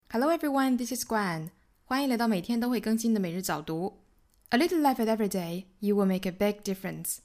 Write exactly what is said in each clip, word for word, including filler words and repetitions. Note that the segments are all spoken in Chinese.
Hello everyone, this is Guan. 欢迎来到每天都会更新的每日早读。A little effort every day, you will make a big difference.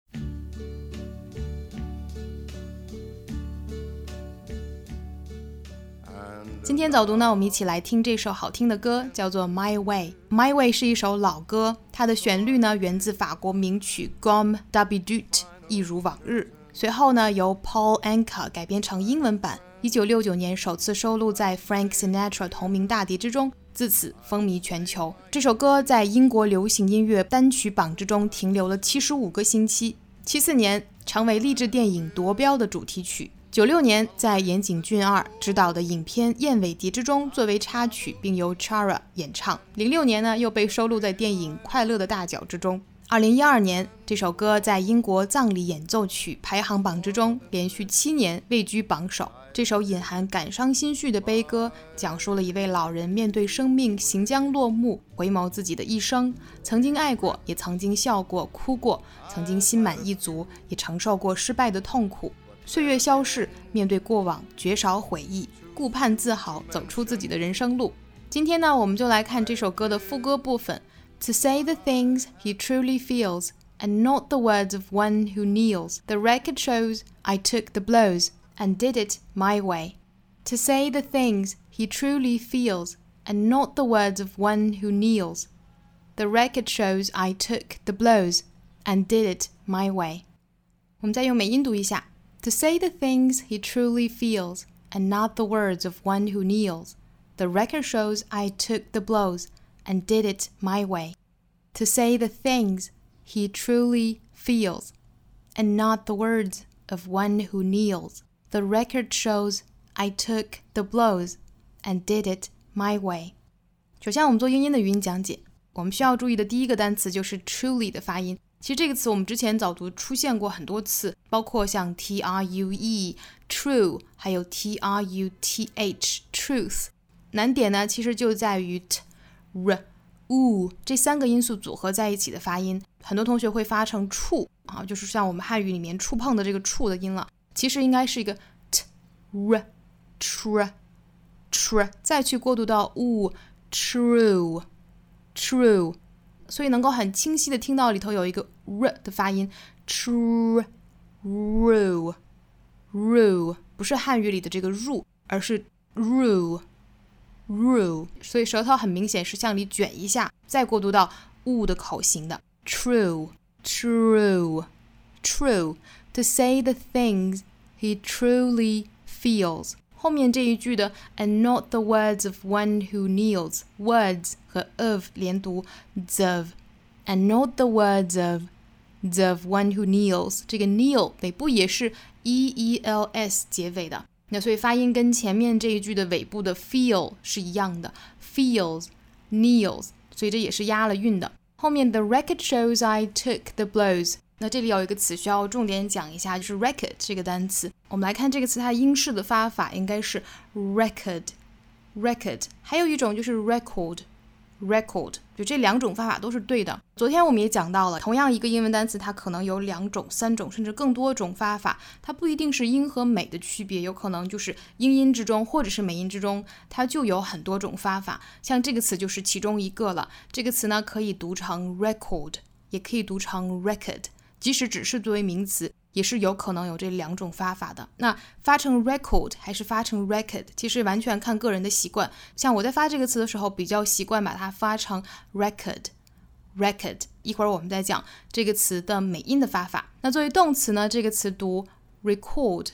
今天早读呢，我们一起来听这首好听的歌，叫做 My Way。My Way 是一首老歌，它的旋律呢源自法国名曲 Comme d'habitude， 一如往日。随后呢，由 Paul Anka 改编成英文版，一九六九年首次收录在 Frank Sinatra 同名大碟之中，自此风靡全球。这首歌在英国流行音乐单曲榜之中停留了七十五个星期，七四年成为励志电影夺标的主题曲，九六年在岩井俊二执导的影片《燕尾蝶》之中作为插曲，并由 Chara 演唱。零六年呢，又被收录在电影《快乐的大脚》之中。二零一二年，这首歌在英国葬礼演奏曲排行榜之中连续七年位居榜首。这首隐含感伤心绪的悲歌，讲述了一位老人面对生命行将落幕，回眸自己的一生，曾经爱过，也曾经笑过、哭过，曾经心满意足，也承受过失败的痛苦。岁月消逝，面对过往，绝少悔意，顾盼自豪，走出自己的人生路。今天呢，我们就来看这首歌的副歌部分。To say the things he truly feels, and not the words of one who kneels. The record shows I took the blows, and did it my way. To say the things he truly feels, and not the words of one who kneels. The record shows I took the blows, and did it my way. 我们再用美音读一下。To say the things he truly feels, and not the words of one who kneels. The record shows I took the blows, and did it my way. To say the things he truly feels, and not the words of one who kneels. The record shows I took the blows, and did it my way. 首先我们做英音的语音讲解，我们需要注意的第一个单词就是 truly 的发音。其实这个词我们之前早读出现过很多次，包括像 T R U E, true, 还有 T R U T H, truth。难点呢，其实就在于 t, r, u 这三个音素组合在一起的发音，很多同学会发成触啊，就是像我们汉语里面触碰的这个触的音了，其实应该是一个 t, r, tr, tr， 再去过渡到 u, true, true， 所以能够很清晰的听到里头有一个 r 的发音 true, ru, ru， 不是汉语里的这个入，而是 ru ru， 所以舌头很明显是向里卷一下，再过渡到 u 的口型的 true, true, true. To say the things he truly feels. 后面这一句的 and not the words of one who kneels. Words 和 of 连读 of. And not the words of of one who kneels. 这个 kneel 尾部也是 e e l s 结尾的，那所以发音跟前面这一句的尾部的 feel 是一样的 feels, kneels， 所以这也是押了韵的。后面 the record shows I took the blows， 那这里有一个词需要重点讲一下，就是 record 这个单词。我们来看这个词它英式的发法应该是 record record， 还有一种就是 record record， 就这两种发法都是对的。昨天我们也讲到了，同样一个英文单词它可能有两种、三种甚至更多种发法，它不一定是音和美的区别，有可能就是英音之中或者是美音之中它就有很多种发法。像这个词就是其中一个了，这个词呢可以读成 record 也可以读成 record， 即使只是作为名词也是有可能有这两种发法的。那发成 record 还是发成 record， 其实完全看个人的习惯。像我在发这个词的时候比较习惯把它发成 record record， 一会儿我们再讲这个词的美音的发法。那作为动词呢，这个词读 record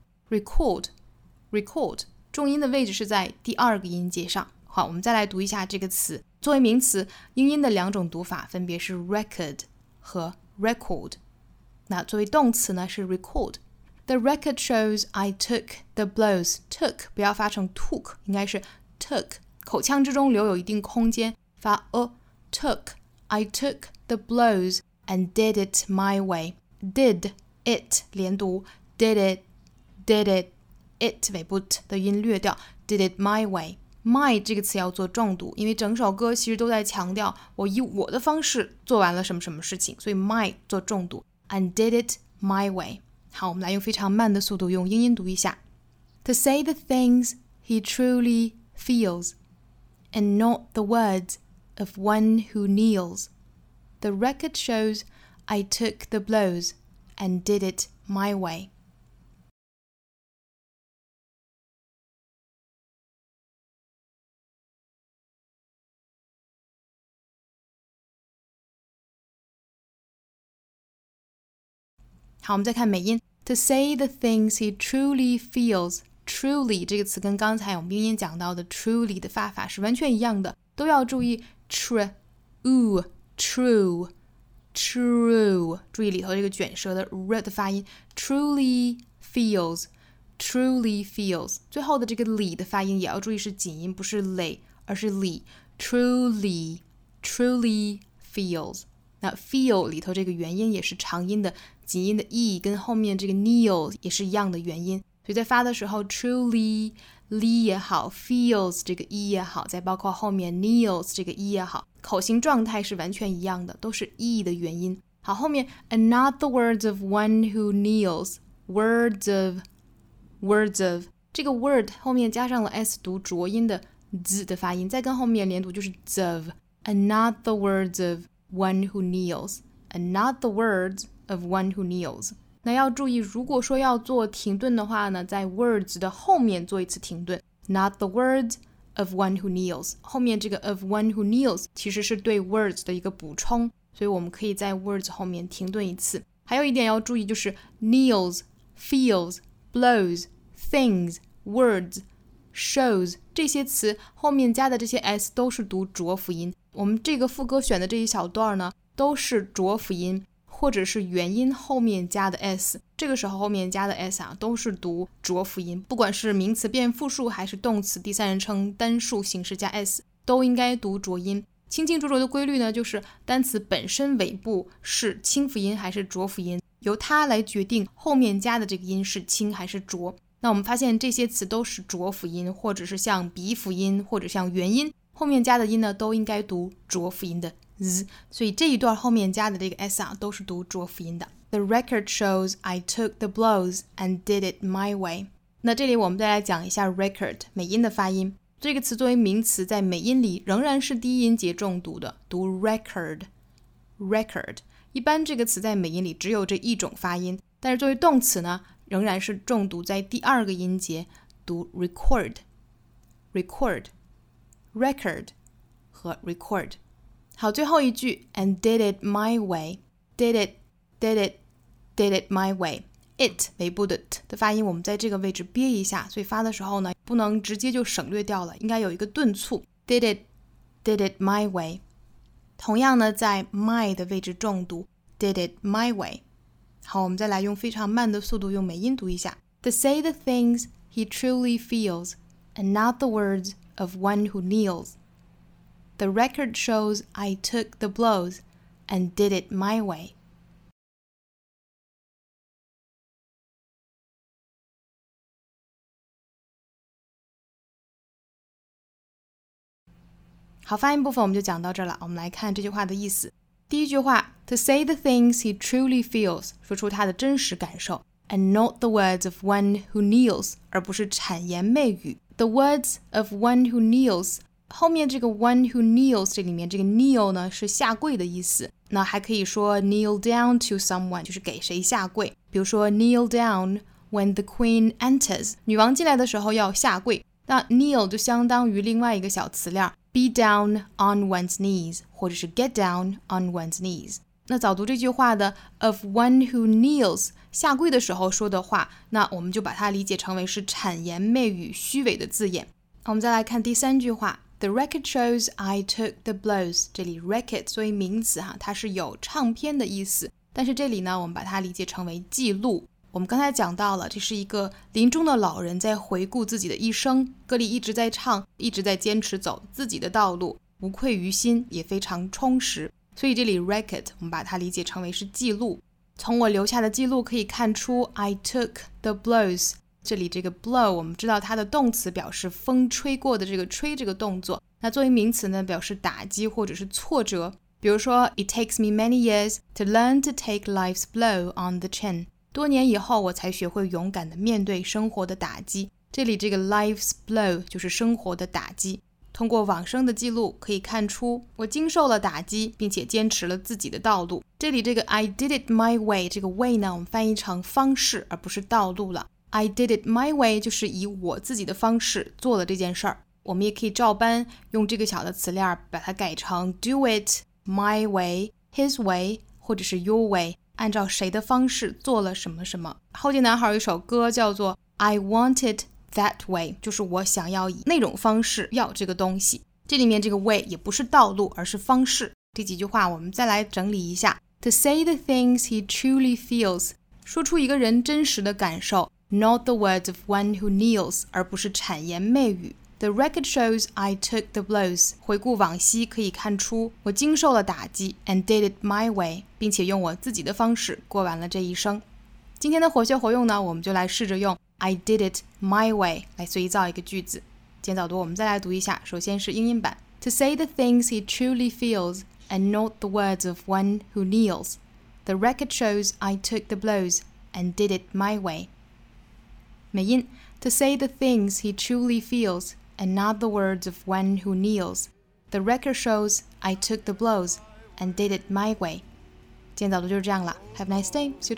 record record， 重音的位置是在第二个音节上。好，我们再来读一下这个词。作为名词，英音的两种读法分别是 record 和 record。那作为动词呢是 record。 The record shows I took the blows. Took 不要发成 took， 应该是 took， 口腔之中留有一定空間，发 a took I took the blows and did it my way. Did it 连读 did it did it it 尾部 t 的音略掉 did it my way。 my 这个词要做重读，因为整首歌其实都在强调我以我的方式做完了什么什么事情，所以 my 做重读and did it my way。 好，我们来用非常慢的速度用英音读一下。To say the things he truly feels, and not the words of one who kneels. The record shows I took the blows and did it my way. 好，我们再看美音。To say the things he truly feels. Truly 这个词跟刚才我们英音讲到的 truly 的发法是完全一样的，都要注意 tr, u, true, true， 注意里头这个卷舌的 r 的发音。Truly feels, truly feels， 最后的这个里的发音也要注意是紧音，不是累，而是里。Truly, truly feels。那 feel 里头这个元音也是长音的，紧音的 e 跟后面这个 kneel 也是一样的元音，所以在发的时候 truly li 也好 feels 这个 e 也好，再包括后面 kneels 这个 e 也好，口型状态是完全一样的，都是 e 的元音。好，后面 and not the words of one who kneels. Words of words of 这个 word 后面加上了 s 读浊音的 z 的发音，再跟后面连读就是 z of and not the words of one who kneels, and not the words of one who kneels. 那要注意，如果说要做停顿的话呢，在 words 的后面做一次停顿 not the words of one who kneels. 后面这个 of one who kneels 其实是对 words 的一个补充，所以我们可以在 words 后面停顿一次。还有一点要注意，就是 kneels, feels, blows, things, words, shows 这些词后面加的这些 s 都是读浊辅音。我们这个副歌选的这一小段呢，都是浊辅音或者是元音后面加的 s， 这个时候后面加的 s 啊，都是读浊辅音，不管是名词变复数还是动词第三人称单数形式加 s， 都应该读浊音。清清浊浊的规律呢，就是单词本身尾部是清辅音还是浊辅音，由它来决定后面加的这个音是清还是浊。那我们发现这些词都是浊辅音，或者是像鼻辅音，或者像元音，后面加的音呢，都应该读浊辅音的 z， 所以这一段后面加的这个 s 啊，都是读浊辅音的。The record shows I took the blows and did it my way. 那这里我们再来讲一下 record 美音的发音。这个词作为名词，在美音里仍然是低音节重读的，读 record record。一般这个词在美音里只有这一种发音，但是作为动词呢，仍然是重读在第二个音节，读 record record record 和 record。 好，最后一句 and did it my way. Did it, did it, did it my way. It 尾部的 t 的发音我们在这个位置憋一下，所以发的时候呢，不能直接就省略掉了，应该有一个顿促。 Did it, did it my way. 同样呢，在 my 的位置重读 Did it my way. 好，我们再来用非常慢的速度用美音读一下。 To say the things he truly feels, and not the words of one who kneels. The record shows I took the blows and did it my way. 好，发音部分我们就讲到这儿了。我们来看这句话的意思。第一句话 To say the things he truly feels， 说出他的真实感受 and not the words of one who kneels， 而不是谄言媚语。 The words of one who kneels， 后面这个 one who kneels 这里面这个 kneel 呢是下跪的意思，那还可以说 kneel down to someone， 就是给谁下跪。比如说 kneel down when the queen enters， 女王进来的时候要下跪，那 kneel 就相当于另外一个小词链 be down on one's knees， 或者是 get down on one's knees。 那早读这句话的 of one who kneels 下跪的时候说的话，那我们就把它理解成为是谄言媚语虚伪的字眼。我们再来看第三句话 The record shows I took the blows， 这里 record 作为名词哈，它是有唱片的意思，但是这里呢我们把它理解成为记录。我们刚才讲到了，这是一个临终的老人在回顾自己的一生，歌里一直在唱，一直在坚持走自己的道路，无愧于心，也非常充实。所以这里 record 我们把它理解成为是记录。从我留下的记录可以看出 I took the blows， 这里这个 blow 我们知道它的动词表示风吹过的这个吹这个动作，那作为名词呢表示打击或者是挫折。比如说 It takes me many years to learn to take life's blow on the chin，多年以后我才学会勇敢地面对生活的打击。 这里这个 life's blow 就是生活的打击。通过往生的记录可以看出，我经受了打击，并且坚持了自己的道路。这里这个 I did it my way 这个 way 呢，我们翻译成方式，而不是道路了。I did it my way 就是以我自己的方式做了这件事儿。我们也可以照搬用这个小的词链把它改成 do it my way, his way 或者是 your way， 按照谁的方式做了什么什么。后街男孩有一首歌叫做 I want it that way， 就是我想要以那种方式要这个东西。这里面这个 way 也不是道路，而是方式。这几句话我们再来整理一下。To say the things he truly feels， 说出一个人真实的感受， not the words of one who kneels， 而不是谄言媚语。The record shows I took the blows， 回顾往昔可以看出我经受了打击 and did it my way， 并且用我自己的方式过完了这一生。今天的活学活用呢，我们就来试着用I did it my way 来随意造一个句子。今天早读我们再来读一下，首先是英音版。To say the things he truly feels and not the words of one who kneels. The record shows I took the blows and did it my way. 美音 To say the things he truly feels and not the words of one who kneels. The record shows I took the blows and did it my way. 今天早读就是这样了。Have a nice day. See you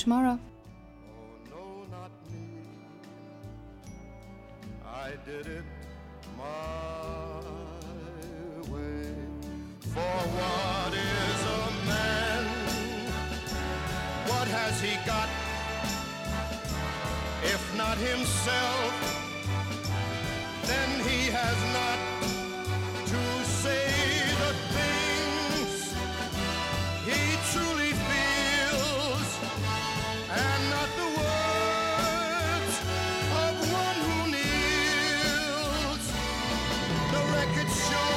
tomorrow.I did it my way. For what is a man? What has he got? If not himself, then he has not to say the things he truly feels, and not the words of one who kneels. The record shows